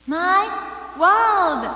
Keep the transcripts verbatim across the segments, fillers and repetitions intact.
My World。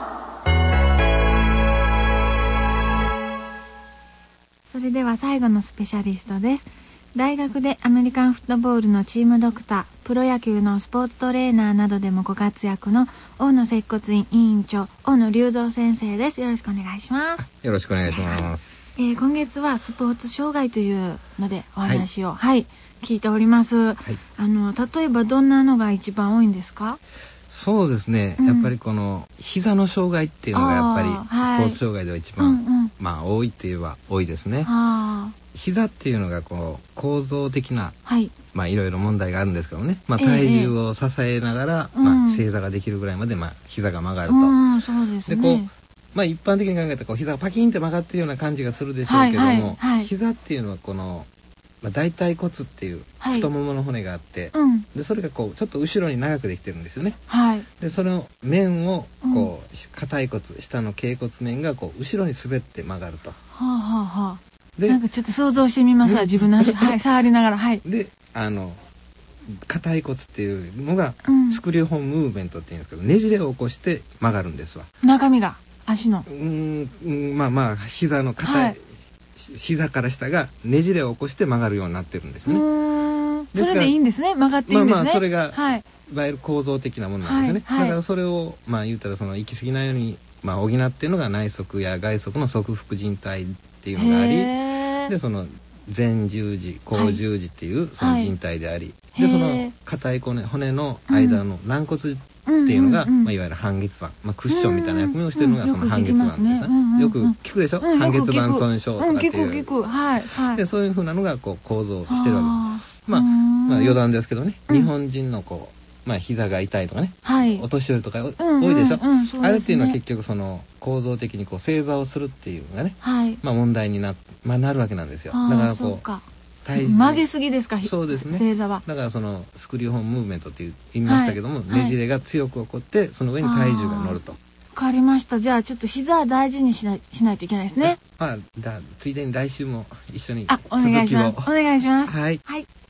それでは最後のスペシャリストです。大学でアメリカンフットボールのチームドクター、プロ野球のスポーツトレーナーなどでもご活躍の大野接骨院委員長、大野隆三先生です。よろしくお願いします。 よろしくお願いします。 えー、今月はスポーツ障害というのでお話を、はい、はい、聞いております、はい、あの例えばどんなのが一番多いんですか？ そうですね、うん、やっぱりこの膝の障害っていうのがやっぱりスポーツ障害では一番、はい、うんうん、まあ多いって言えば多いですね。膝っていうのがこう構造的な、はい、まあいろいろ問題があるんですけどね、まあ、体重を支えながら、えーまあ、正座ができるぐらいまで、まあ、膝が曲がると、うん、そうですね。でこうまあ、一般的に考えたらこう膝がパキンって曲がってるような感じがするでしょうけども、はいはいはい、膝っていうのはこの、まあ、大腿骨っていう太ももの骨があって、はい、うん、でそれがこうちょっと後ろに長くできてるんですよね、はい、でその面をこう下腿骨、下の脛骨面がこう後ろに滑って曲がると、はあはあはあ、 でなんかちょっと想像してみますわ、自分の足、はい、触りながら、はい、 であの下腿骨っていうのがスクリューホンムーブメントっていうんですけど、ねじれを起こして曲がるんですわ、 中身が足のうーん、まあまあ膝の硬い、はい、膝から下がねじれを起こして曲がるようになってるんですね。うーん、それでいいんですね、曲がっていいんですね。まあまあそれが、はい、いわゆる構造的なものなんですよね、はいはい、だからそれをまあ言ったらその行き過ぎないように、まあ、補っているのが内側や外側の側副靭帯っていうのがあり、でその前十字後十字っていうその靭帯であり、はい、でその硬い骨、骨の間の軟骨っていうのが、うんうんうん、まあ、いわゆる半月板、まあ、クッションみたいな役目をしているのがその半月板ですね、うんうん、よく聞くでしょ、うん、半月板損傷とかっていう、うん、聞く聞く、はいはい、でそういうふうなのがこう構造してるわけです。まあ、まあ余談ですけどね、うん、日本人のこう、まあ、膝が痛いとかね、はい、お年寄りとか多いでしょ、うんうんうんね、あれっていうのは結局その構造的にこう正座をするっていうのがね、はい、まあ、問題にな、まあ、なるわけなんですよ。だからこう曲げすぎですか、 そうですね、 正座は。 だからそのスクリューホンムーブメントって言いましたけども、はい、ねじれが強く起こってその上に体重が乗ると。わかりました。じゃあちょっと膝は大事にしない、しないといけないですね。 まあ、だついでに来週も一緒に続きを。あ、お願いします。お願いします。 はい、 はい。